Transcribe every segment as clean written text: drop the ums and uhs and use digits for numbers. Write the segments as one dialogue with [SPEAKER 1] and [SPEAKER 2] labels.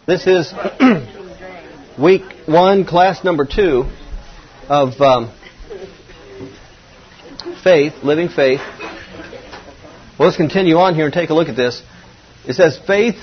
[SPEAKER 1] This is week 1, class number 2 of faith, living faith. Well, let's continue on here and take a look at this. It says faith.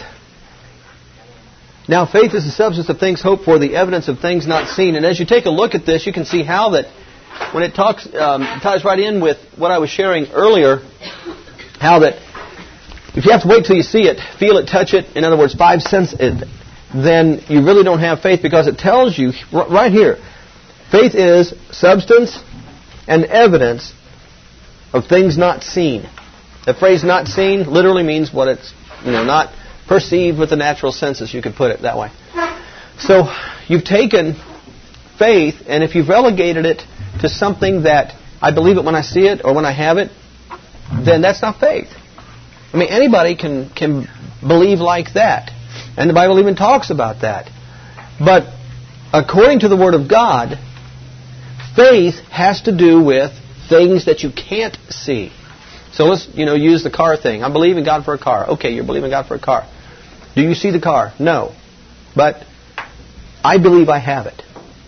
[SPEAKER 1] Now faith is the substance of things hoped for, the evidence of things not seen. And as you take a look at this, you can see how that when it talks, ties right in with what I was sharing earlier, how that if you have to wait till you see it, feel it, touch it, in other words, 5 senses, then you really don't have faith, because it tells you right here, faith is substance and evidence of things not seen. The phrase not seen literally means what it's, not perceived with the natural senses, you could put it that way. So you've taken faith, and if you've relegated it to something that I believe it when I see it or when I have it, then that's not faith. I mean, anybody can believe like that. And the Bible even talks about that. But according to the Word of God, faith has to do with things that you can't see. So let's, use the car thing. I believe in God for a car. Okay, you're believing God for a car. Do you see the car? No. But I believe I have it.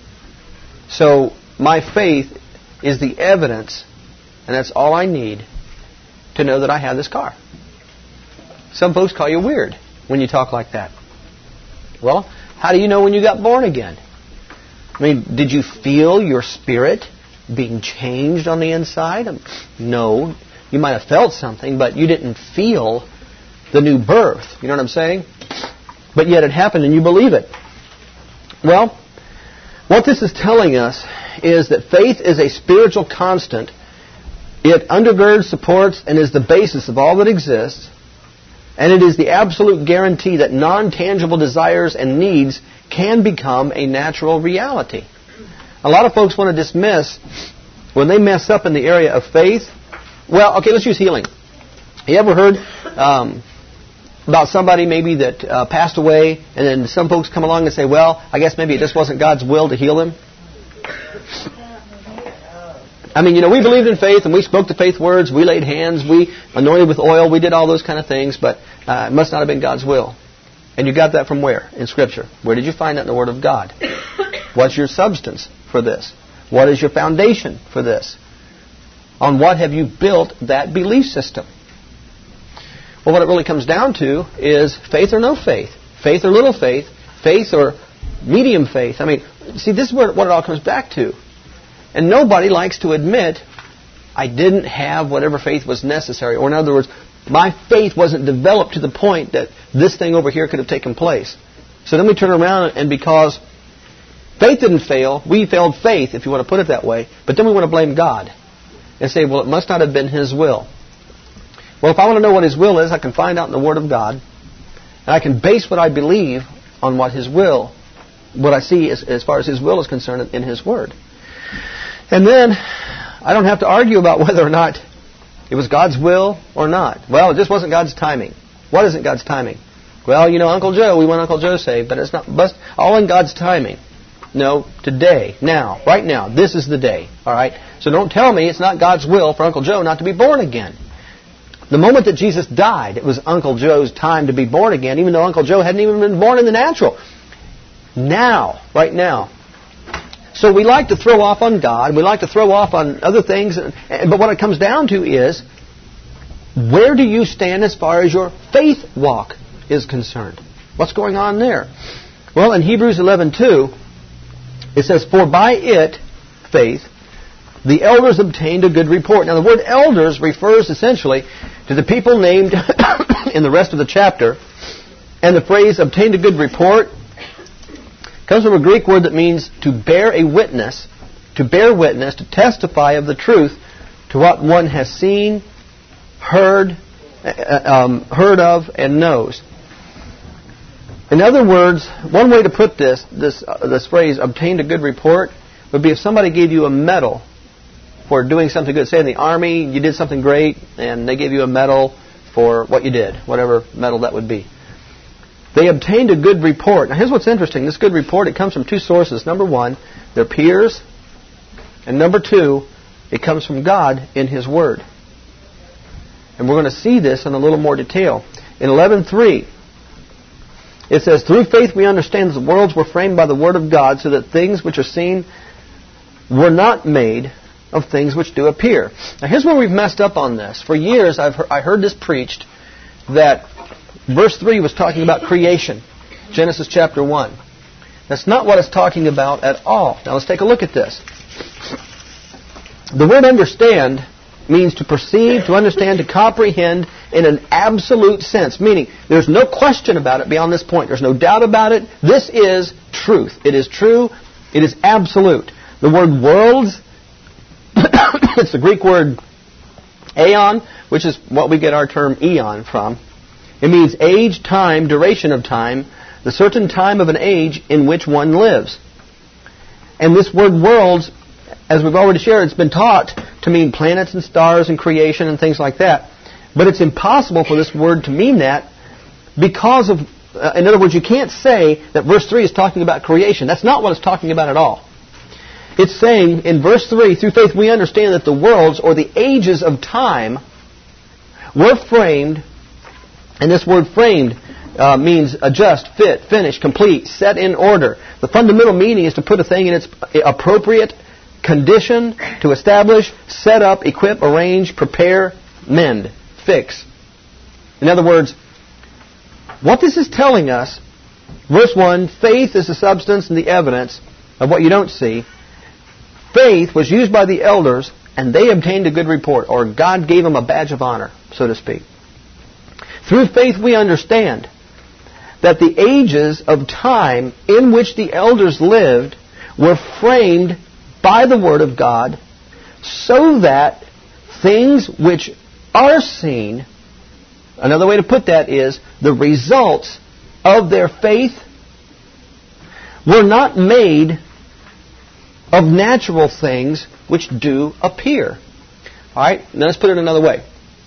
[SPEAKER 1] So my faith is the evidence, and that's all I need to know that I have this car. Some folks call you weird when you talk like that. Well, how do you know when you got born again? I mean, did you feel your spirit being changed on the inside? No. You might have felt something, but you didn't feel the new birth. You know what I'm saying? But yet it happened and you believe it. Well, what this is telling us is that faith is a spiritual constant. It undergirds, supports, and is the basis of all that exists. And it is the absolute guarantee that non-tangible desires and needs can become a natural reality. A lot of folks want to dismiss, when they mess up in the area of faith, well, okay, let's use healing. You ever heard about somebody maybe that passed away, and then some folks come along and say, well, I guess maybe it just wasn't God's will to heal him? I mean, we believed in faith, and we spoke the faith words, we laid hands, we anointed with oil, we did all those kind of things, but it must not have been God's will. And you got that from where? In Scripture. Where did you find that in the Word of God? What's your substance for this? What is your foundation for this? On what have you built that belief system? Well, what it really comes down to is faith or no faith. Faith or little faith. Faith or medium faith. I mean, see, this is what it all comes back to. And nobody likes to admit, I didn't have whatever faith was necessary. Or in other words, my faith wasn't developed to the point that this thing over here could have taken place. So then we turn around, and because faith didn't fail, we failed faith, if you want to put it that way. But then we want to blame God and say, well, it must not have been His will. Well, if I want to know what His will is, I can find out in the Word of God. And I can base what I believe on what His will, what I see as far as His will is concerned in His Word. And then I don't have to argue about whether or not it was God's will or not. Well, it just wasn't God's timing. What isn't God's timing? Well, Uncle Joe, we want Uncle Joe saved, but it's not all in God's timing. No, today, now, right now, this is the day. All right? So don't tell me it's not God's will for Uncle Joe not to be born again. The moment that Jesus died, it was Uncle Joe's time to be born again, even though Uncle Joe hadn't even been born in the natural. Now, right now. So we like to throw off on God. We like to throw off on other things. But what it comes down to is, where do you stand as far as your faith walk is concerned? What's going on there? Well, in Hebrews 11:2, it says, for by it, faith, the elders obtained a good report. Now the word elders refers essentially to the people named in the rest of the chapter. And the phrase obtained a good report comes from a Greek word that means to bear a witness, to bear witness, to testify of the truth to what one has seen, heard of, and knows. In other words, one way to put this phrase, obtained a good report, would be if somebody gave you a medal for doing something good. Say in the Army, you did something great, and they gave you a medal for what you did, whatever medal that would be. They obtained a good report. Now here's what's interesting. This good report, it comes from 2 sources. Number 1, their peers. And number 2, it comes from God in His Word. And we're going to see this in a little more detail. In 11:3, It says, through faith we understand that the worlds were framed by the Word of God, so that things which are seen were not made of things which do appear. Now here's where we've messed up on this. For years I heard this preached, that verse 3 was talking about creation. Genesis chapter 1. That's not what it's talking about at all. Now let's take a look at this. The word understand means to perceive, to understand, to comprehend in an absolute sense. Meaning, there's no question about it beyond this point. There's no doubt about it. This is truth. It is true. It is absolute. The word worlds, it's the Greek word aeon, which is what we get our term eon from. It means age, time, duration of time, the certain time of an age in which one lives. And this word worlds, as we've already shared, it's been taught to mean planets and stars and creation and things like that. But it's impossible for this word to mean that because of, in other words, you can't say that verse 3 is talking about creation. That's not what it's talking about at all. It's saying in verse 3, through faith we understand that the worlds, or the ages of time, were framed, and this word framed means adjust, fit, finish, complete, set in order. The fundamental meaning is to put a thing in its appropriate condition, to establish, set up, equip, arrange, prepare, mend, fix. In other words, what this is telling us, verse 1, faith is the substance and the evidence of what you don't see. Faith was used by the elders, and they obtained a good report, or God gave them a badge of honor, so to speak. Through faith we understand that the ages of time in which the elders lived were framed by the Word of God, so that things which are seen, another way to put that is, the results of their faith were not made of natural things which do appear. All right, now let's put it another way.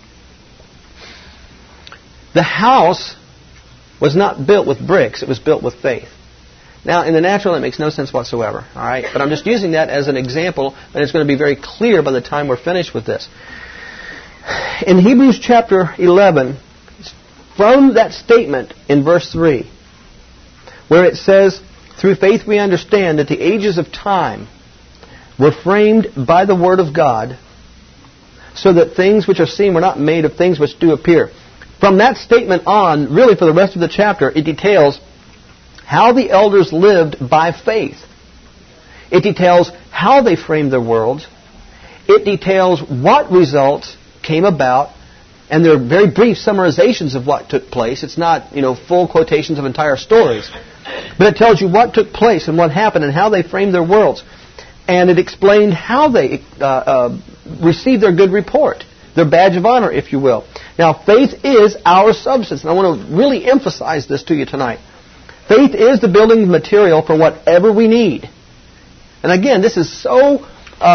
[SPEAKER 1] The house was not built with bricks, it was built with faith. Now, in the natural, that makes no sense whatsoever. All right, but I'm just using that as an example, and it's going to be very clear by the time we're finished with this. In Hebrews chapter 11, from that statement in verse 3, where it says, through faith we understand that the ages of time were framed by the Word of God, so that things which are seen were not made of things which do appear. From that statement on, really for the rest of the chapter, it details how the elders lived by faith. It details how they framed their worlds. It details what results came about, and they're very brief summarizations of what took place. It's not, full quotations of entire stories. But it tells you what took place and what happened and how they framed their worlds. And it explained how they received their good report, their badge of honor, if you will. Now, faith is our substance. And I want to really emphasize this to you tonight. Faith is the building material for whatever we need. And again, this is so...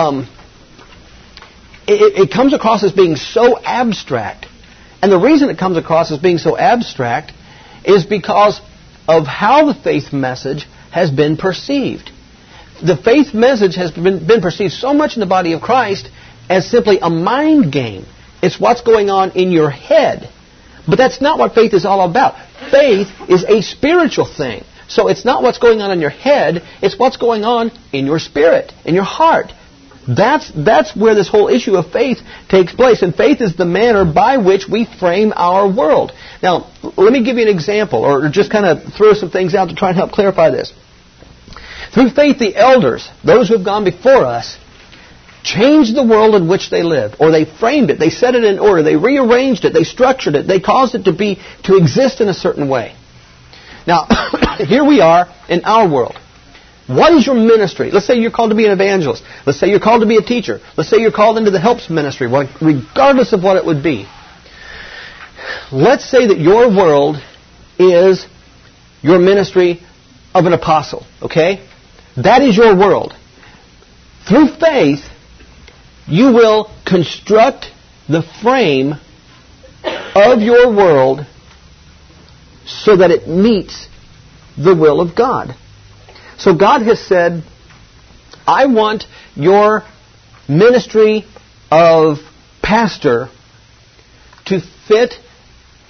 [SPEAKER 1] It comes across as being so abstract. And the reason it comes across as being so abstract is because of how the faith message has been perceived. The faith message has been perceived so much in the body of Christ as simply a mind game. It's what's going on in your head. But that's not what faith is all about. Faith is a spiritual thing. So it's not what's going on in your head, it's what's going on in your spirit, in your heart. That's where this whole issue of faith takes place. And faith is the manner by which we frame our world. Now, let me give you an example, or just kind of throw some things out to try and help clarify this. Through faith, the elders, those who have gone before us, changed the world in which they lived, or they framed it, they set it in order, they rearranged it, they structured it, they caused it to exist in a certain way. Now, here we are in our world. What is your ministry? Let's say you're called to be an evangelist. Let's say you're called to be a teacher. Let's say you're called into the helps ministry, regardless of what it would be. Let's say that your world is your ministry of an apostle, okay? That is your world. Through faith, you will construct the frame of your world so that it meets the will of God. So God has said, I want your ministry of pastor to fit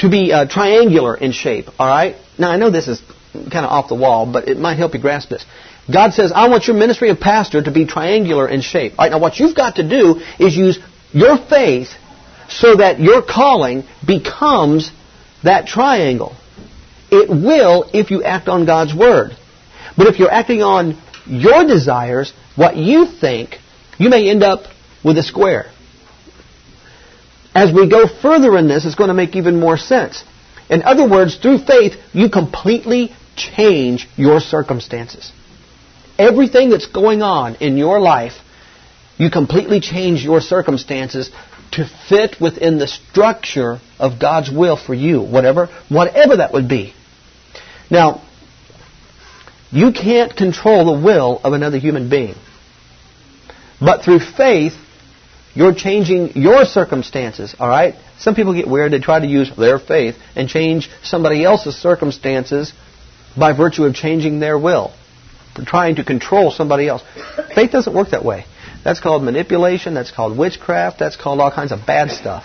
[SPEAKER 1] to be triangular in shape, all right? Now, I know this is kind of off the wall, but it might help you grasp this. God says, I want your ministry of pastor to be triangular in shape. All right, now, what you've got to do is use your faith so that your calling becomes that triangle. It will if you act on God's Word. But if you're acting on your desires, what you think, you may end up with a square. As we go further in this, it's going to make even more sense. In other words, through faith, you completely change your circumstances. Everything that's going on in your life, you completely change your circumstances to fit within the structure of God's will for you, whatever that would be. Now, you can't control the will of another human being. But through faith, you're changing your circumstances, all right? Some people get weird. They try to use their faith and change somebody else's circumstances by virtue of changing their will, trying to control somebody else. Faith doesn't work that way. That's called manipulation. That's called witchcraft. That's called all kinds of bad stuff.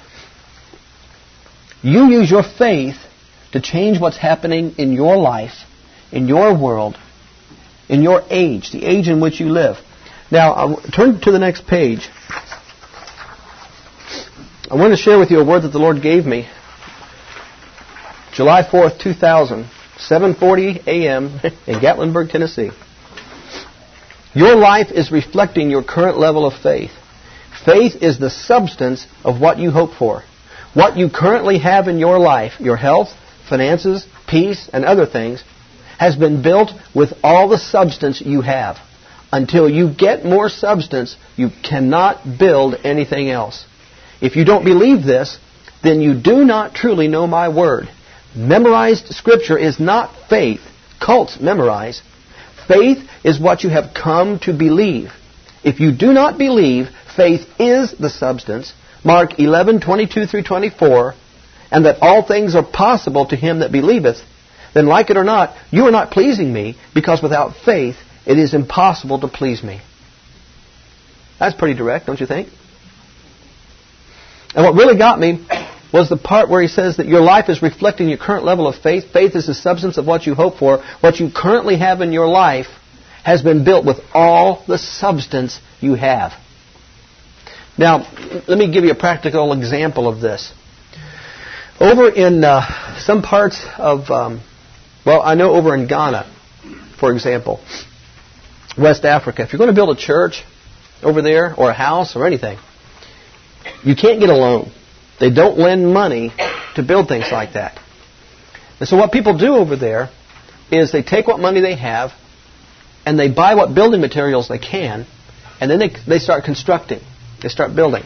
[SPEAKER 1] You use your faith to change what's happening in your life, in your world, in your age, the age in which you live. Now, I'll turn to the next page. I want to share with you a word that the Lord gave me. July 4th, 2000, 7:40 a.m. in Gatlinburg, Tennessee. Your life is reflecting your current level of faith. Faith is the substance of what you hope for. What you currently have in your life, your health, finances, peace, and other things, has been built with all the substance you have. Until you get more substance, you cannot build anything else. If you don't believe this, then you do not truly know my word. Memorized Scripture is not faith. Cults memorize. Faith is what you have come to believe. If you do not believe, faith is the substance, Mark 11:22 through 24, and that all things are possible to him that believeth, then like it or not, you are not pleasing me, because without faith it is impossible to please me. That's pretty direct, don't you think? And what really got me was the part where he says that your life is reflecting your current level of faith. Faith is the substance of what you hope for. What you currently have in your life has been built with all the substance you have. Now, let me give you a practical example of this. Over in some parts of, I know over in Ghana, for example, West Africa, if you're going to build a church over there, or a house, or anything, you can't get a loan. They don't lend money to build things like that. And so what people do over there is they take what money they have and they buy what building materials they can, and then they start constructing. They start building.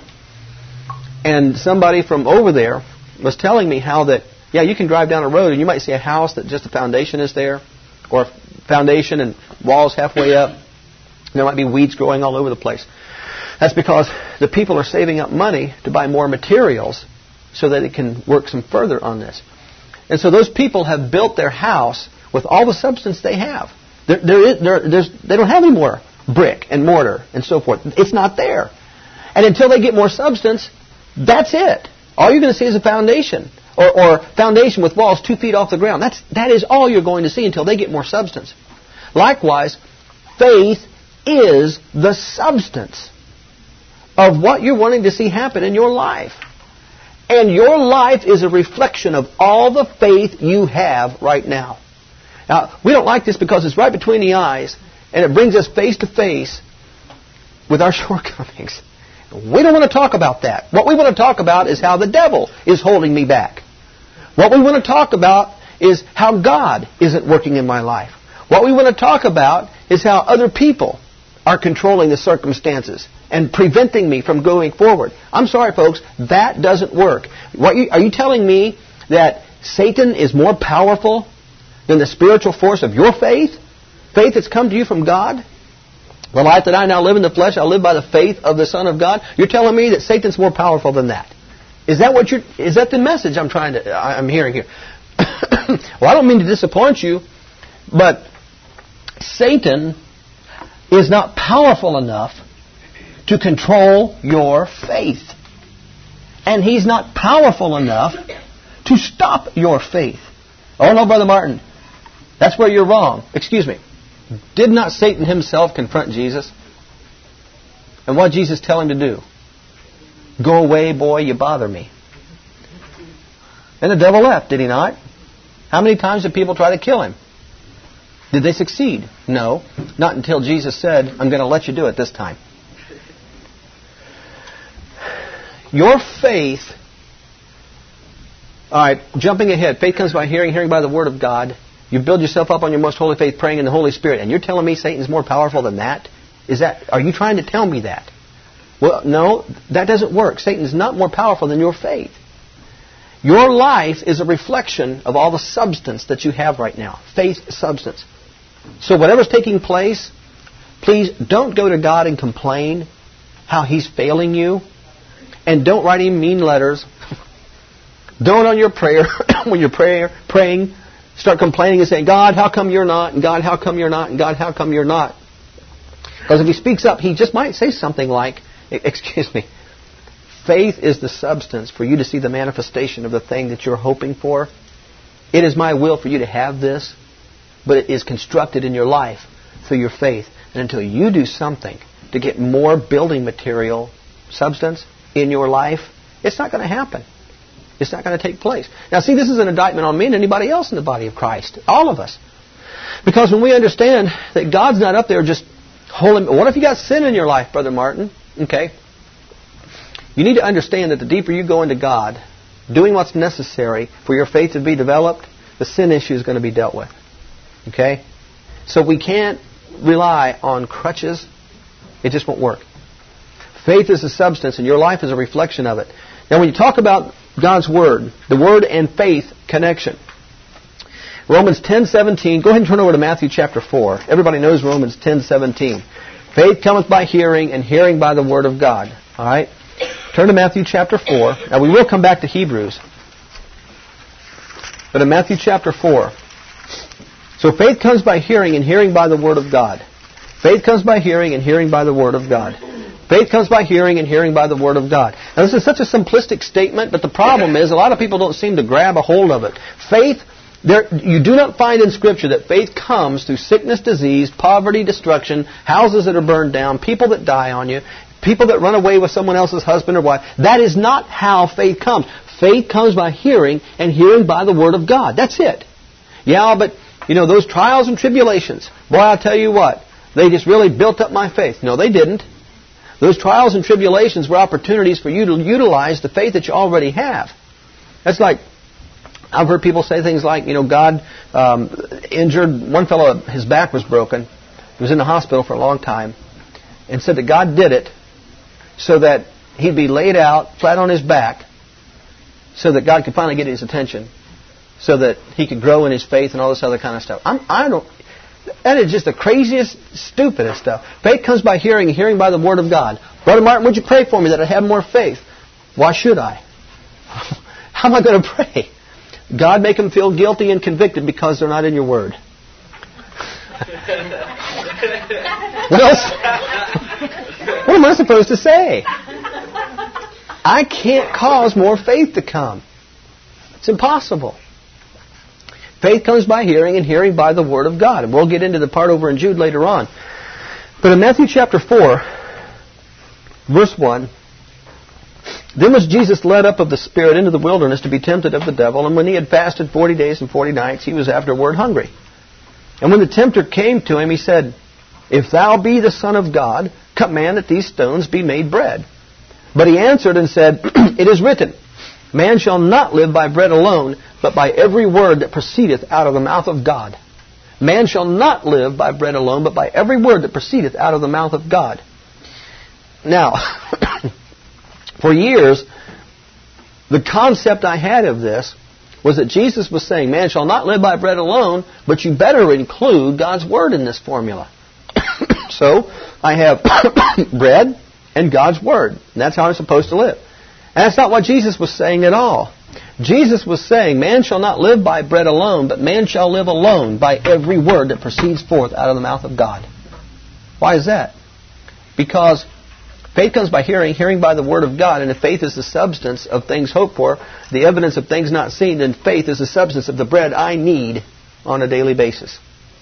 [SPEAKER 1] And somebody from over there was telling me how that, you can drive down a road and you might see a house that just the foundation is there, or a foundation and walls halfway up. There might be weeds growing all over the place. That's because the people are saving up money to buy more materials so that they can work some further on this. And so those people have built their house with all the substance they have. They don't have any more brick and mortar and so forth. It's not there. And until they get more substance, that's it. All you're going to see is a foundation, or foundation with walls 2 feet off the ground. That is all you're going to see until they get more substance. Likewise, faith is the substance of what you're wanting to see happen in your life. And your life is a reflection of all the faith you have right now. Now, we don't like this because it's right between the eyes, and it brings us face to face with our shortcomings. We don't want to talk about that. What we want to talk about is how the devil is holding me back. What we want to talk about is how God isn't working in my life. What we want to talk about is how other people are controlling the circumstances and preventing me from going forward. I'm sorry, folks, that doesn't work. Are you telling me that Satan is more powerful than the spiritual force of your faith? Faith that's come to you from God? The life that I now live in the flesh, I live by the faith of the Son of God. You're telling me that Satan's more powerful than that? Is that the message I'm hearing here? Well, I don't mean to disappoint you, but Satan is not powerful enough to control your faith. And he's not powerful enough to stop your faith. Oh no, Brother Martin, that's where you're wrong. Excuse me. Did not Satan himself confront Jesus? And what did Jesus tell him to do? Go away, boy, you bother me. And the devil left, did he not? How many times did people try to kill him? Did they succeed? No. Not until Jesus said, I'm going to let you do it this time. Your faith... All right, jumping ahead. Faith comes by hearing, hearing by the Word of God. You build yourself up on your most holy faith, praying in the Holy Spirit. And you're telling me Satan's more powerful than that? Are you trying to tell me that? Well, no, that doesn't work. Satan is not more powerful than your faith. Your life is a reflection of all the substance that you have right now. Faith substance. So whatever's taking place, please don't go to God and complain how He's failing you. And don't write Him mean letters. Don't on your prayer, when you're praying, start complaining and saying, God, how come you're not? And God, how come you're not? And God, how come you're not? Because if He speaks up, He just might say something like, excuse me, faith is the substance for you to see the manifestation of the thing that you're hoping for. It is my will for you to have this, but it is constructed in your life through your faith. And until you do something to get more building material, substance in your life, it's not going to happen. It's not going to take place. Now see, this is an indictment on me and anybody else in the body of Christ. All of us. Because when we understand that God's not up there just holding... What if you got sin in your life, Brother Martin? Okay. You need to understand that the deeper you go into God, doing what's necessary for your faith to be developed, the sin issue is going to be dealt with. Okay? So we can't rely on crutches. It just won't work. Faith is a substance and your life is a reflection of it. Now when you talk about God's Word, the Word and faith connection. Romans 10:17. Go ahead and turn over to Matthew chapter 4. Everybody knows Romans 10:17. Faith cometh by hearing, and hearing by the Word of God. All right? Turn to Matthew chapter 4. Now we will come back to Hebrews. But in Matthew chapter 4. So faith comes by hearing, and hearing by the Word of God. Faith comes by hearing, and hearing by the Word of God. Faith comes by hearing, and hearing by the Word of God. Now this is such a simplistic statement, but the problem is a lot of people don't seem to grab a hold of it. Faith, you do not find in Scripture that faith comes through sickness, disease, poverty, destruction, houses that are burned down, people that die on you, people that run away with someone else's husband or wife. That is not how faith comes. Faith comes by hearing, and hearing by the Word of God. That's it. Yeah, but, those trials and tribulations, boy, I'll tell you what, they just really built up my faith. No, they didn't. Those trials and tribulations were opportunities for you to utilize the faith that you already have. That's like, I've heard people say things like, God injured, one fellow, his back was broken. He was in the hospital for a long time. And said that God did it so that he'd be laid out flat on his back so that God could finally get his attention so that he could grow in his faith and all this other kind of stuff. That is just the craziest, stupidest stuff. Faith comes by hearing, and hearing by the Word of God. Brother Martin, would you pray for me that I have more faith? Why should I? How am I going to pray? God, make them feel guilty and convicted because they're not in your Word. What else? What am I supposed to say? I can't cause more faith to come. It's impossible. Faith comes by hearing, and hearing by the Word of God. And we'll get into the part over in Jude later on. But in Matthew chapter 4, verse 1, then was Jesus led up of the Spirit into the wilderness to be tempted of the devil. And when he had fasted 40 days and 40 nights, he was afterward hungry. And when the tempter came to him, he said, If thou be the Son of God, command that these stones be made bread. But he answered and said, It is written, Man shall not live by bread alone, but by every word that proceedeth out of the mouth of God. Man shall not live by bread alone, but by every word that proceedeth out of the mouth of God. Now, for years, the concept I had of this was that Jesus was saying, man shall not live by bread alone, but you better include God's Word in this formula. So, I have bread and God's Word. And that's how I'm supposed to live. And that's not what Jesus was saying at all. Jesus was saying, man shall not live by bread alone, but man shall live alone by every word that proceeds forth out of the mouth of God. Why is that? Because Faith comes by hearing, hearing by the Word of God. And if faith is the substance of things hoped for, the evidence of things not seen, then faith is the substance of the bread I need on a daily basis.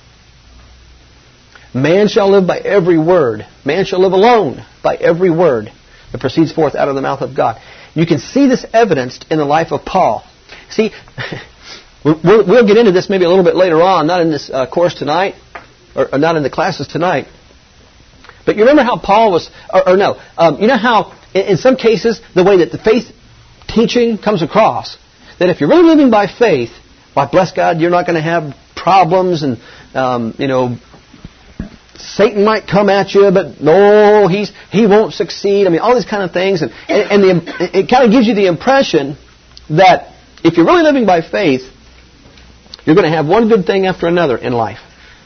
[SPEAKER 1] Man shall live by every word. Man shall live alone by every word that proceeds forth out of the mouth of God. You can see this evidenced in the life of Paul. See, we'll get into this maybe a little bit later on, not in this course tonight, or not in the classes tonight. But you remember how Paul was, you know how in some cases the way that the faith teaching comes across, that if you're really living by faith, why bless God, you're not going to have problems and, Satan might come at you, but no, he won't succeed. I mean, all these kind of things. And it kind of gives you the impression that if you're really living by faith, you're going to have one good thing after another in life.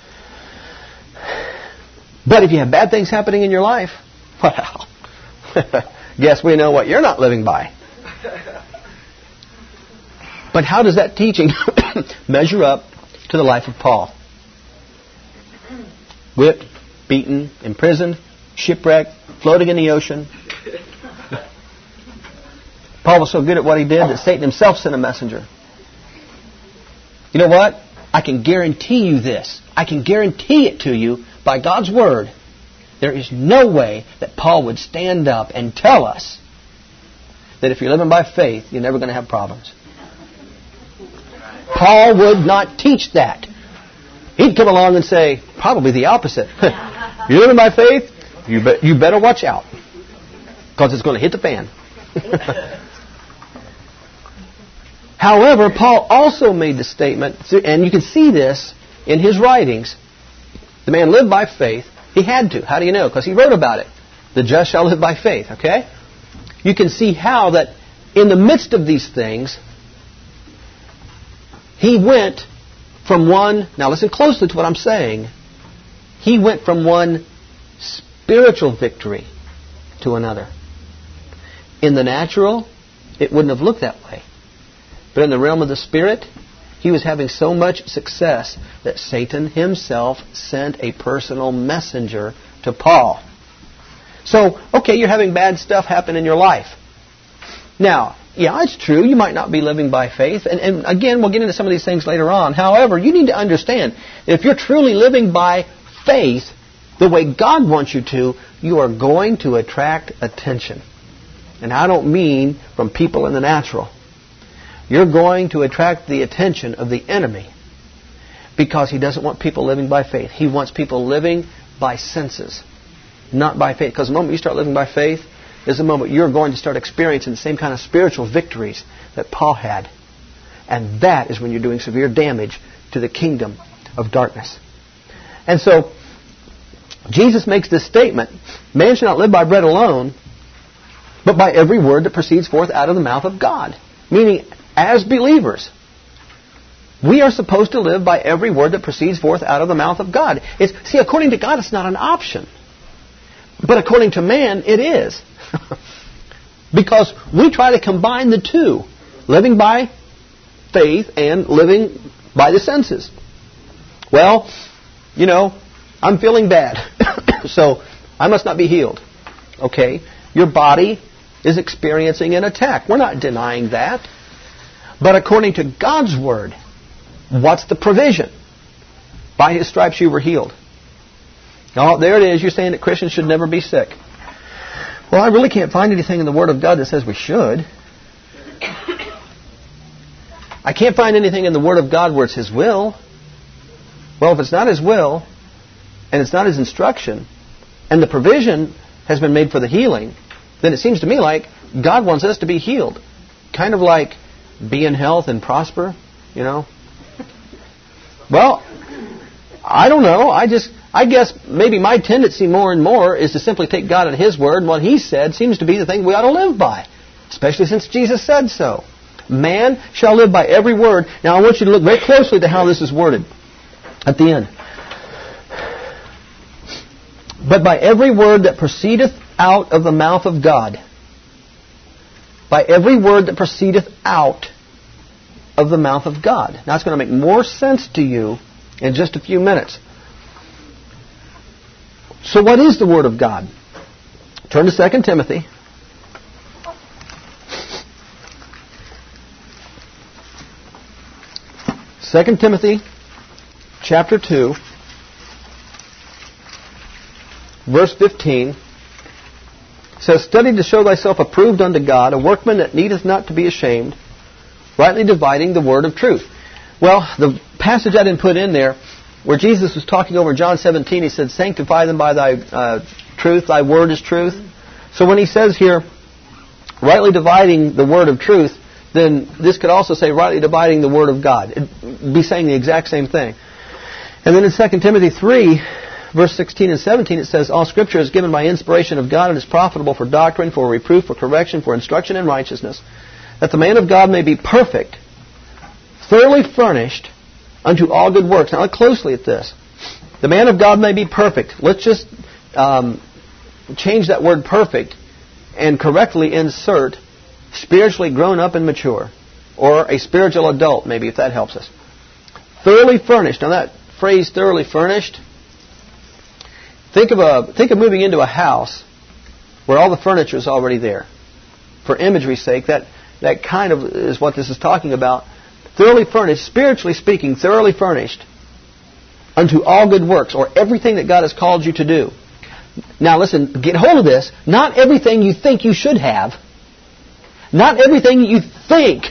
[SPEAKER 1] But if you have bad things happening in your life, well, guess we know what you're not living by. But how does that teaching measure up to the life of Paul? Whipped, beaten, imprisoned, shipwrecked, floating in the ocean. Paul was so good at what he did that Satan himself sent a messenger. You know what? I can guarantee you this. I can guarantee it to you by God's Word. There is no way that Paul would stand up and tell us that if you're living by faith, you're never going to have problems. Paul would not teach that. He'd come along and say, probably the opposite. You're living by faith, you better watch out, because it's going to hit the fan. However, Paul also made the statement, and you can see this in his writings. The man lived by faith. He had to. How do you know? Because he wrote about it. The just shall live by faith. Okay? You can see how that in the midst of these things, he went from one, now listen closely to what I'm saying, he went from one spiritual victory to another. In the natural, it wouldn't have looked that way. But in the realm of the Spirit, he was having so much success that Satan himself sent a personal messenger to Paul. So, okay, you're having bad stuff happen in your life. Now, yeah, it's true, you might not be living by faith. And again, we'll get into some of these things later on. However, you need to understand, if you're truly living by faith the way God wants you to, you are going to attract attention. And I don't mean from people in the natural. You're going to attract the attention of the enemy because he doesn't want people living by faith. He wants people living by senses, not by faith. Because the moment you start living by faith is the moment you're going to start experiencing the same kind of spiritual victories that Paul had. And that is when you're doing severe damage to the kingdom of darkness. And so, Jesus makes this statement, man shall not live by bread alone, but by every word that proceeds forth out of the mouth of God. Meaning, as believers, we are supposed to live by every word that proceeds forth out of the mouth of God. See, according to God, it's not an option. But according to man, it is. Because we try to combine the two, living by faith and living by the senses. Well, I'm feeling bad, so I must not be healed. Okay, your body is experiencing an attack. We're not denying that. But according to God's Word, what's the provision? By His stripes you were healed. Oh, there it is. You're saying that Christians should never be sick. Well, I really can't find anything in the Word of God that says we should. I can't find anything in the Word of God where it's His will. Well, if it's not His will, and it's not His instruction, and the provision has been made for the healing, then it seems to me like God wants us to be healed. Kind of like be in health and prosper, Well, I don't know. I guess maybe my tendency more and more is to simply take God at His word, and what He said seems to be the thing we ought to live by, especially since Jesus said so. Man shall live by every word. Now I want you to look very closely to how this is worded at the end. But by every word that proceedeth out of the mouth of God. By every word that proceedeth out of the mouth of God. Now it's going to make more sense to you in just a few minutes. So what is the Word of God? Turn to 2 Timothy. Second Timothy chapter 2, verse 15 says, "Study to show thyself approved unto God, a workman that needeth not to be ashamed, rightly dividing the word of truth." Well, the passage I didn't put in there, where Jesus was talking over John 17, he said, "Sanctify them by thy truth, thy word is truth." So when he says here, rightly dividing the word of truth, then this could also say rightly dividing the word of God. It'd be saying the exact same thing. And then in 2 Timothy 3, verse 16 and 17, it says, "All Scripture is given by inspiration of God and is profitable for doctrine, for reproof, for correction, for instruction in righteousness, that the man of God may be perfect, thoroughly furnished unto all good works." Now look closely at this. The man of God may be perfect. Let's just change that word perfect and correctly insert spiritually grown up and mature, or a spiritual adult, maybe, if that helps us. Thoroughly furnished. Now that phrase, thoroughly furnished, think of moving into a house where all the furniture is already there. For imagery's sake, that kind of is what this is talking about. Thoroughly furnished, spiritually speaking, thoroughly furnished unto all good works, or everything that God has called you to do. Now listen, get hold of this. Not everything you think you should have. Not everything you think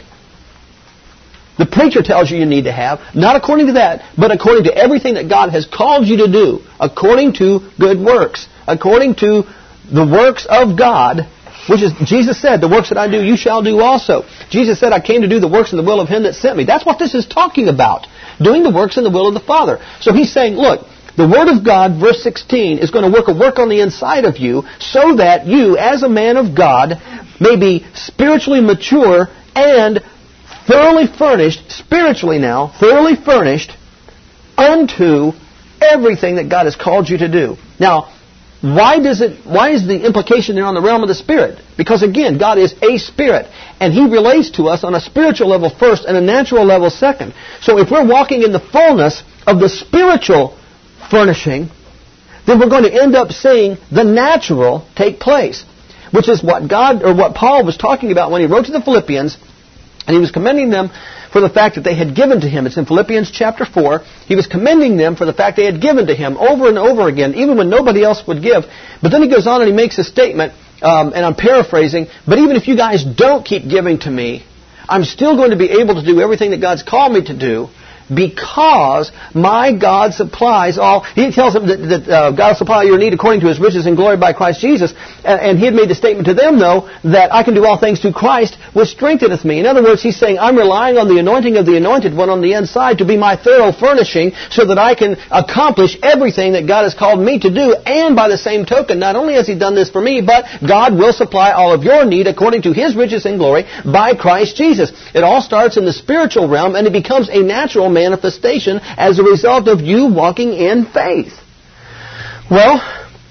[SPEAKER 1] the preacher tells you need to have. Not according to that, but according to everything that God has called you to do. According to good works. According to the works of God, which is, Jesus said, "The works that I do, you shall do also." Jesus said, "I came to do the works and the will of Him that sent me." That's what this is talking about. Doing the works and the will of the Father. So He's saying, look, the Word of God, verse 16, is going to work a work on the inside of you so that you, as a man of God, may be spiritually mature and thoroughly furnished, spiritually now, thoroughly furnished unto everything that God has called you to do. Now, why is the implication there on the realm of the Spirit? Because again, God is a Spirit, and He relates to us on a spiritual level first and a natural level second. So if we're walking in the fullness of the spiritual furnishing, then we're going to end up seeing the natural take place, which is what Paul was talking about when he wrote to the Philippians, and he was commending them for the fact that they had given to him. It's in Philippians chapter 4. He was commending them for the fact they had given to him over and over again, even when nobody else would give. But then he goes on and he makes a statement, and I'm paraphrasing, "But even if you guys don't keep giving to me, I'm still going to be able to do everything that God's called me to do, because my God supplies all." He tells them that God will supply your need according to His riches and glory by Christ Jesus. And He had made the statement to them, though, that I can do all things through Christ, which strengtheneth me. In other words, He's saying, I'm relying on the anointing of the Anointed One on the inside to be my thorough furnishing so that I can accomplish everything that God has called me to do. And by the same token, not only has He done this for me, but God will supply all of your need according to His riches and glory by Christ Jesus. It all starts in the spiritual realm, and it becomes a natural manifestation as a result of you walking in faith. Well,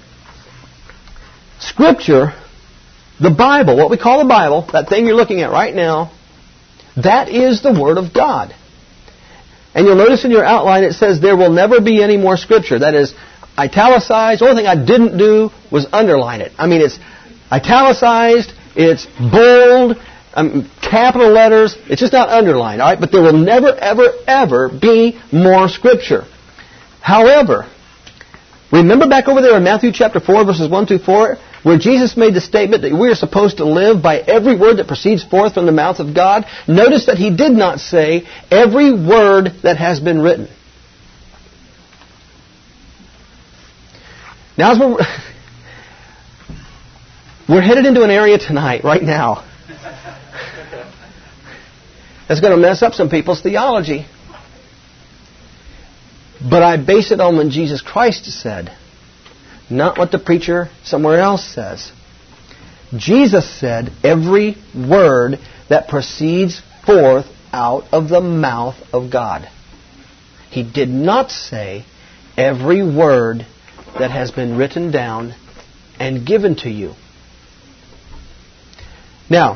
[SPEAKER 1] Scripture, the Bible, what we call the Bible, that thing you're looking at right now, that is the Word of God. And you'll notice in your outline it says there will never be any more Scripture. That is italicized. The only thing I didn't do was underline it. I mean, it's italicized, it's bold, capital letters. It's just not underlined, all right? But there will never, ever, ever be more Scripture. However, remember back over there in Matthew chapter 4, verses 1 through 4, where Jesus made the statement that we are supposed to live by every word that proceeds forth from the mouth of God? Notice that He did not say every word that has been written. Now, as we're headed into an area tonight, right now, that's going to mess up some people's theology. But I base it on what Jesus Christ said, not what the preacher somewhere else says. Jesus said every word that proceeds forth out of the mouth of God. He did not say every word that has been written down and given to you. Now,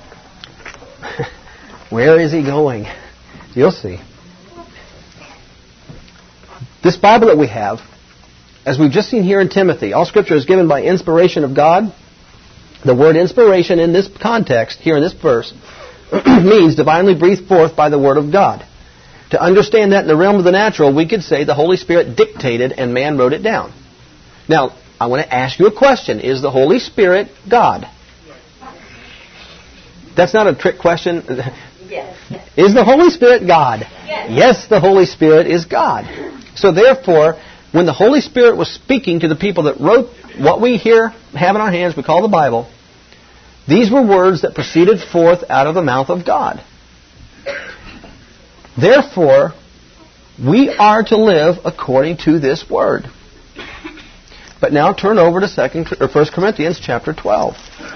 [SPEAKER 1] where is he going? You'll see. This Bible that we have, as we've just seen here in Timothy, all Scripture is given by inspiration of God. The word inspiration in this context, here in this verse, means divinely breathed forth by the Word of God. To understand that in the realm of the natural, we could say the Holy Spirit dictated and man wrote it down. Now, I want to ask you a question. Is the Holy Spirit God? That's not a trick question.
[SPEAKER 2] Yes.
[SPEAKER 1] Is the Holy Spirit God?
[SPEAKER 2] Yes.
[SPEAKER 1] Yes, the Holy Spirit is God. So therefore, when the Holy Spirit was speaking to the people that wrote what we here have in our hands, we call the Bible, these were words that proceeded forth out of the mouth of God. Therefore, we are to live according to this word. But now turn over to 1 Corinthians chapter 12.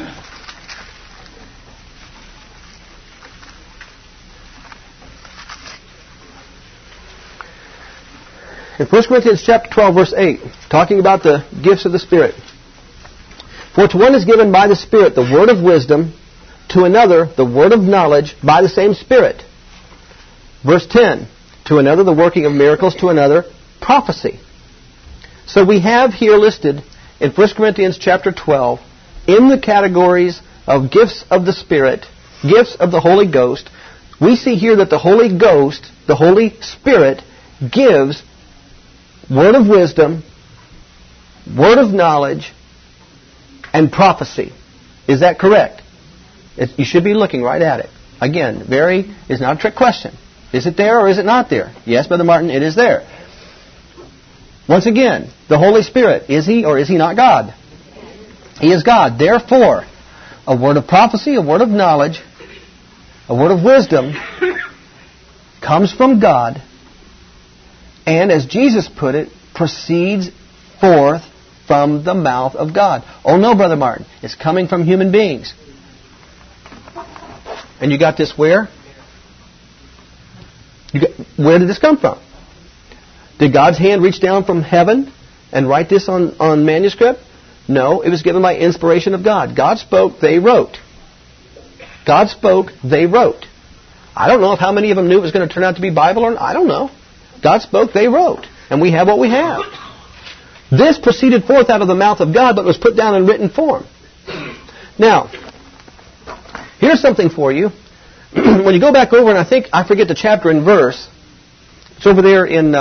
[SPEAKER 1] In 1 Corinthians chapter 12, verse 8, talking about the gifts of the Spirit. For to one is given by the Spirit the word of wisdom, to another the word of knowledge by the same Spirit. Verse 10, to another the working of miracles, to another prophecy. So we have here listed in 1 Corinthians chapter 12, in the categories of gifts of the Spirit, gifts of the Holy Ghost, we see here that the Holy Ghost, the Holy Spirit, gives word of wisdom, word of knowledge, and prophecy. Is that correct? You should be looking right at it. Again, it's not a trick question. Is it there or is it not there? Yes, Brother Martin, it is there. Once again, the Holy Spirit, is He or is He not God? He is God. Therefore, a word of prophecy, a word of knowledge, a word of wisdom comes from God, and as Jesus put it, proceeds forth from the mouth of God. Oh no, Brother Martin, it's coming from human beings. And you got this where? Where did this come from? Did God's hand reach down from heaven and write this on manuscript? No, it was given by inspiration of God. God spoke, they wrote. God spoke, they wrote. I don't know if how many of them knew it was going to turn out to be Bible or not. I don't know. God spoke, they wrote. And we have what we have. This proceeded forth out of the mouth of God, but was put down in written form. Now, here's something for you. When you go back over, and I forget the chapter and verse, it's over there in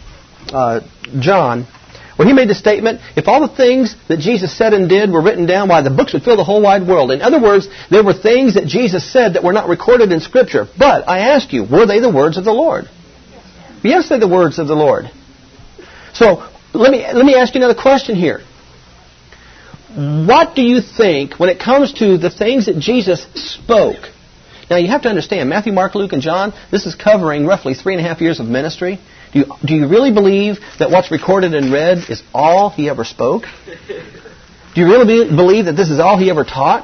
[SPEAKER 1] John, where he made the statement, if all the things that Jesus said and did were written down, why, the books would fill the whole wide world. In other words, there were things that Jesus said that were not recorded in Scripture. But I ask you, were they the words of the Lord? Yes, they're the words of the Lord. So, let me ask you another question here. What do you think, when it comes to the things that Jesus spoke? Now, you have to understand, Matthew, Mark, Luke, and John, this is covering roughly 3.5 years of ministry. Do you really believe that what's recorded and read is all He ever spoke? Do you really believe that this is all He ever taught?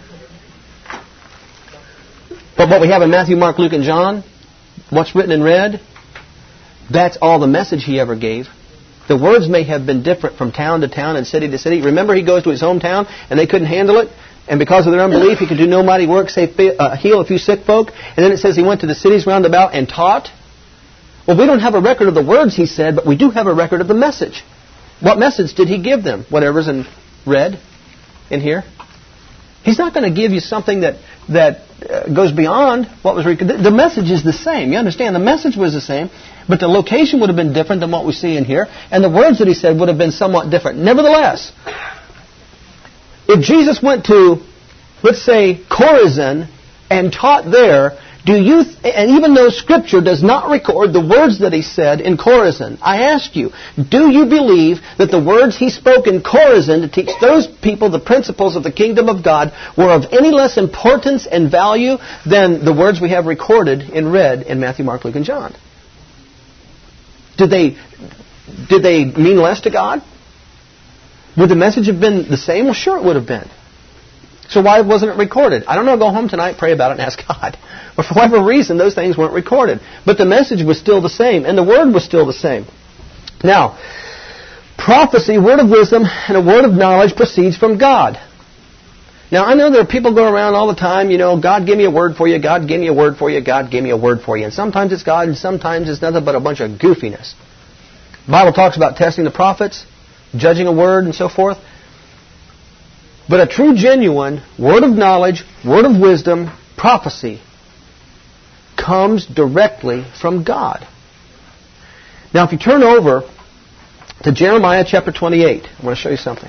[SPEAKER 1] But what we have in Matthew, Mark, Luke, and John, what's written and read, that's all the message He ever gave. The words may have been different from town to town and city to city. Remember, He goes to His hometown and they couldn't handle it? And because of their unbelief, He could do no mighty work save heal a few sick folk. And then it says He went to the cities round about and taught. Well, we don't have a record of the words He said, but we do have a record of the message. What message did He give them? Whatever's in red in here. He's not going to give you something that goes beyond what was recorded. The message is the same. You understand? The message was the same, but the location would have been different than what we see in here, and the words that He said would have been somewhat different. Nevertheless, if Jesus went to, let's say, Chorazin and taught there, and even though Scripture does not record the words that He said in Chorazin, I ask you, do you believe that the words He spoke in Chorazin to teach those people the principles of the kingdom of God were of any less importance and value than the words we have recorded and read in Matthew, Mark, Luke, and John? Did they mean less to God? Would the message have been the same? Well, sure it would have been. So why wasn't it recorded? I don't know. Go home tonight, pray about it, and ask God. But for whatever reason, those things weren't recorded. But the message was still the same, and the word was still the same. Now, prophecy, word of wisdom, and a word of knowledge proceeds from God. Now, I know there are people going around all the time, God give me a word for you, God give me a word for you, God give me a word for you. And sometimes it's God, and sometimes it's nothing but a bunch of goofiness. The Bible talks about testing the prophets. judging a word and so forth. But a true, genuine word of knowledge, word of wisdom, prophecy comes directly from God. Now, if you turn over to Jeremiah chapter 28, I want to show you something.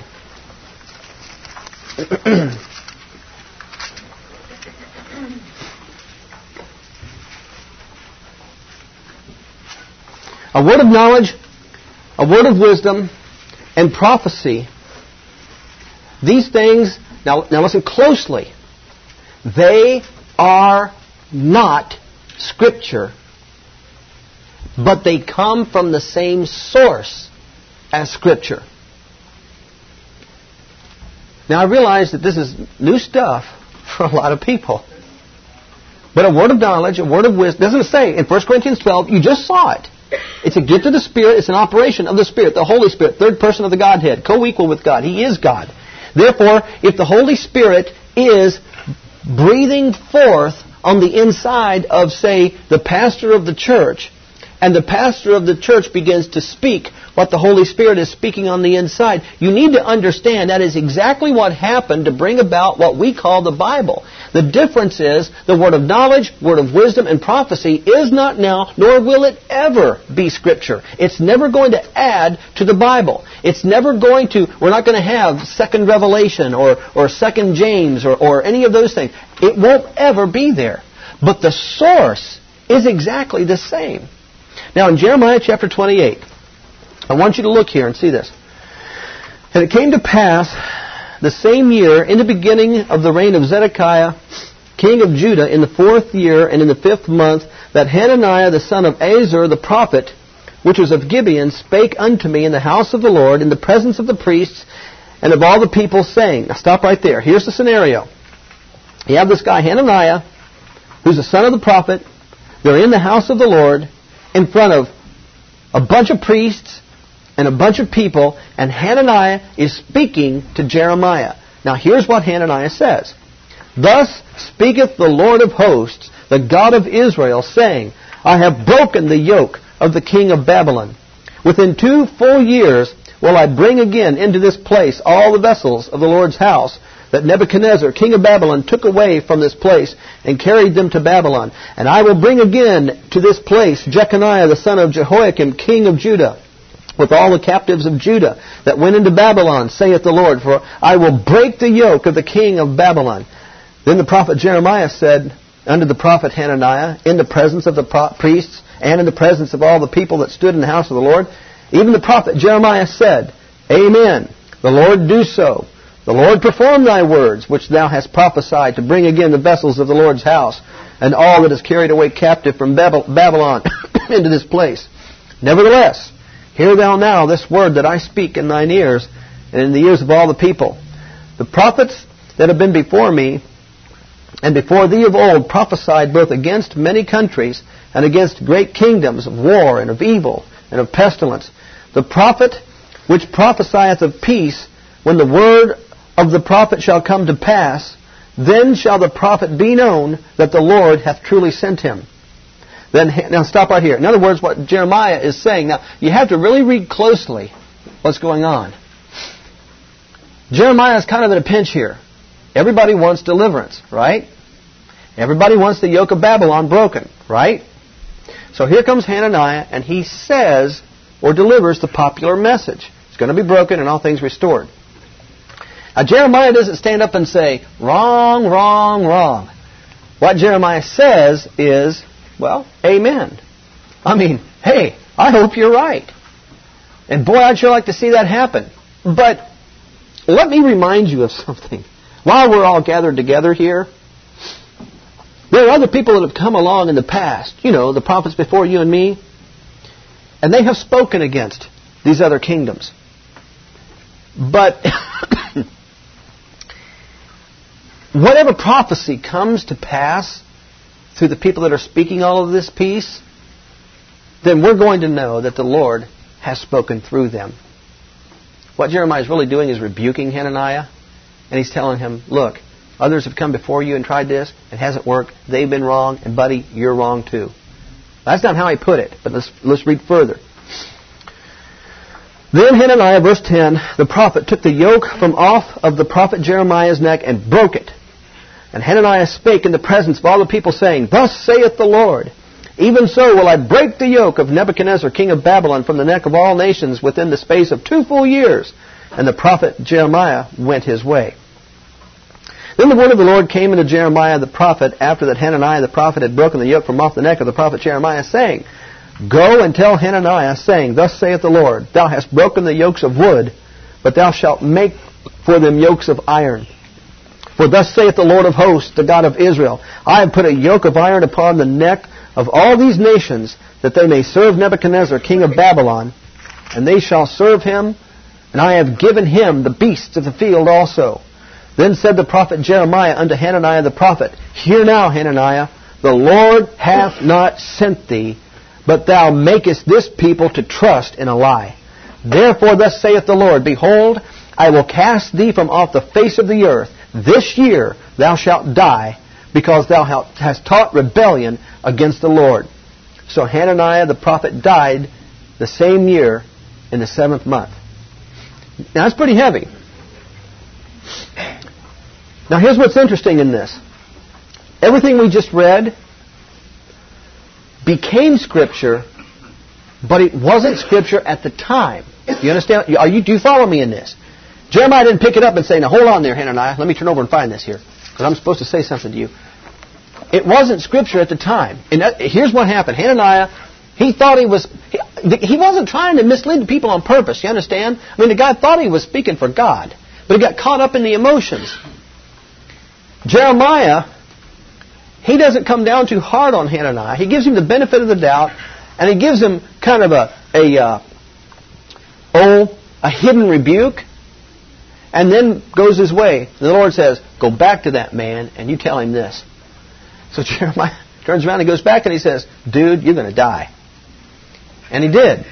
[SPEAKER 1] A word of knowledge, a word of wisdom, and prophecy. These things, now listen closely, they are not Scripture, but they come from the same source as Scripture. Now I realize that this is new stuff for a lot of people. But a word of knowledge, a word of wisdom, doesn't say in 1 Corinthians 12, you just saw it. It's a gift of the Spirit, it's an operation of the Spirit, the Holy Spirit, third person of the Godhead, co-equal with God. He is God. Therefore, if the Holy Spirit is breathing forth on the inside of, say, the pastor of the church, and the pastor of the church begins to speak what the Holy Spirit is speaking on the inside, you need to understand that is exactly what happened to bring about what we call the Bible. The difference is the word of knowledge, word of wisdom, and prophecy is not now, nor will it ever be Scripture. It's never going to add to the Bible. It's never going to, we're not going to have second Revelation or second James or any of those things. It won't ever be there. But the source is exactly the same. Now in Jeremiah chapter 28, I want you to look here and see this. And it came to pass the same year, in the beginning of the reign of Zedekiah, king of Judah, in the 4th year and in the 5th month, that Hananiah the son of Azur the prophet, which was of Gibeon, spake unto me in the house of the Lord, in the presence of the priests and of all the people, saying, now stop right there. Here's the scenario. You have this guy Hananiah, who's the son of the prophet. They're in the house of the Lord, in front of a bunch of priests and a bunch of people, and Hananiah is speaking to Jeremiah. Now here's what Hananiah says. Thus speaketh the Lord of hosts, the God of Israel, saying, I have broken the yoke of the king of Babylon. Within 2 full years will I bring again into this place all the vessels of the Lord's house that Nebuchadnezzar, king of Babylon, took away from this place and carried them to Babylon. And I will bring again to this place Jeconiah the son of Jehoiakim, king of Judah, with all the captives of Judah that went into Babylon, saith the Lord, for I will break the yoke of the king of Babylon. Then the prophet Jeremiah said unto the prophet Hananiah, in the presence of the priests and in the presence of all the people that stood in the house of the Lord, even the prophet Jeremiah said, Amen, the Lord do so. The Lord perform thy words, which thou hast prophesied, to bring again the vessels of the Lord's house, and all that is carried away captive from Babylon into this place. Nevertheless, hear thou now this word that I speak in thine ears, and in the ears of all the people. The prophets that have been before me, and before thee of old, prophesied both against many countries, and against great kingdoms of war, and of evil, and of pestilence. The prophet which prophesieth of peace, when the word of the prophet shall come to pass, then shall the prophet be known that the Lord hath truly sent him. Now stop right here. In other words, what Jeremiah is saying, now you have to really read closely what's going on. Jeremiah is kind of in a pinch here. Everybody wants deliverance, right? Everybody wants the yoke of Babylon broken, right? So here comes Hananiah, and he says, or delivers the popular message. It's going to be broken and all things restored. Now Jeremiah doesn't stand up and say, wrong, wrong, wrong. What Jeremiah says is, well, amen. I mean, hey, I hope you're right. And boy, I'd sure like to see that happen. But let me remind you of something. While we're all gathered together here, there are other people that have come along in the past, you know, the prophets before you and me, and they have spoken against these other kingdoms. But whatever prophecy comes to pass through the people that are speaking all of this peace, then we're going to know that the Lord has spoken through them. What Jeremiah is really doing is rebuking Hananiah, and he's telling him, look, others have come before you and tried this. It hasn't worked. They've been wrong, and buddy, you're wrong too. That's not how he put it, but let's read further. Then Hananiah, verse 10, the prophet took the yoke from off of the prophet Jeremiah's neck and broke it. And Hananiah spake in the presence of all the people, saying, Thus saith the Lord, even so will I break the yoke of Nebuchadnezzar, king of Babylon, from the neck of all nations within the space of 2 full years. And the prophet Jeremiah went his way. Then the word of the Lord came unto Jeremiah the prophet, after that Hananiah the prophet had broken the yoke from off the neck of the prophet Jeremiah, saying, Go and tell Hananiah, saying, Thus saith the Lord, Thou hast broken the yokes of wood, but thou shalt make for them yokes of iron. For thus saith the Lord of hosts, the God of Israel, I have put a yoke of iron upon the neck of all these nations, that they may serve Nebuchadnezzar, king of Babylon, and they shall serve him, and I have given him the beasts of the field also. Then said the prophet Jeremiah unto Hananiah the prophet, Hear now, Hananiah, the Lord hath not sent thee, but thou makest this people to trust in a lie. Therefore thus saith the Lord, Behold, I will cast thee from off the face of the earth. This year thou shalt die, because thou hast taught rebellion against the Lord. So Hananiah the prophet died the same year in the 7th month. Now that's pretty heavy. Now here's what's interesting in this. Everything we just read became Scripture, but it wasn't Scripture at the time. You understand? Do you follow me in this? Jeremiah didn't pick it up and say, Now hold on there, Hananiah. Let me turn over and find this here, because I'm supposed to say something to you. It wasn't Scripture at the time. And here's what happened. Hananiah, he thought he wasn't trying to mislead the people on purpose. You understand? I mean, the guy thought he was speaking for God, but he got caught up in the emotions. Jeremiah, he doesn't come down too hard on Hananiah. He gives him the benefit of the doubt, and he gives him kind of a hidden rebuke, and then goes his way. And the Lord says, Go back to that man, and you tell him this. So Jeremiah turns around and goes back, and he says, Dude, you're going to die. And he did.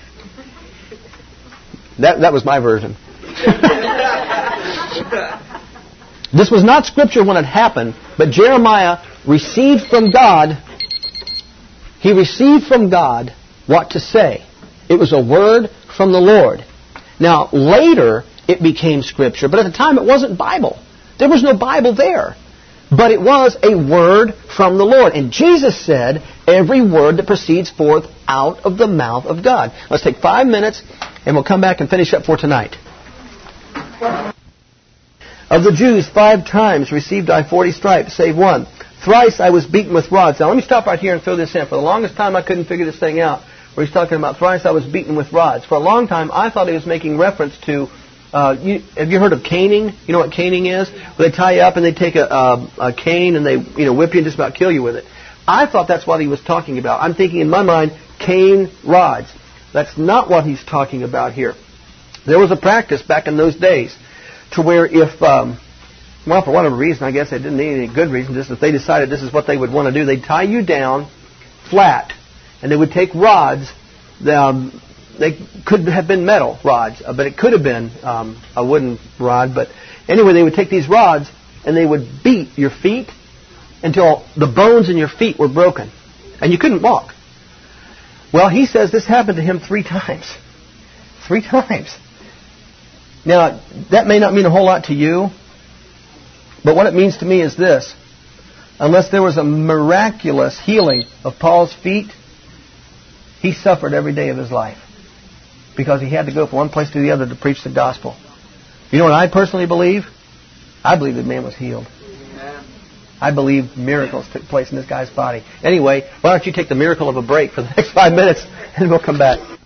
[SPEAKER 1] That was my version. This was not Scripture when it happened, but Jeremiah received from God, he received from God what to say. It was a word from the Lord. Now, later, it became Scripture, but at the time it wasn't Bible. There was no Bible there. But it was a word from the Lord. And Jesus said, every word that proceeds forth out of the mouth of God. Let's take 5 minutes, and we'll come back and finish up for tonight. Of the Jews, 5 times received I 40 stripes, save one. Thrice I was beaten with rods. Now let me stop right here and throw this in. For the longest time I couldn't figure this thing out, where he's talking about thrice I was beaten with rods. For a long time I thought he was making reference to, have you heard of caning? You know what caning is? Where they tie you up and they take a cane and they whip you and just about kill you with it. I thought that's what he was talking about. I'm thinking in my mind, cane rods. That's not what he's talking about here. There was a practice back in those days to where if, for whatever reason, I guess they didn't need any good reason, just if they decided this is what they would want to do, they'd tie you down flat, and they would take rods. They could have been metal rods, but it could have been a wooden rod. But anyway, they would take these rods, and they would beat your feet until the bones in your feet were broken, and you couldn't walk. Well, he says this happened to him 3 times. 3 times. Now, that may not mean a whole lot to you, but what it means to me is this. Unless there was a miraculous healing of Paul's feet, he suffered every day of his life because he had to go from one place to the other to preach the gospel. You know what I personally believe? I believe the man was healed. I believe miracles took place in this guy's body. Anyway, why don't you take the miracle of a break for the next 5 minutes, and we'll come back.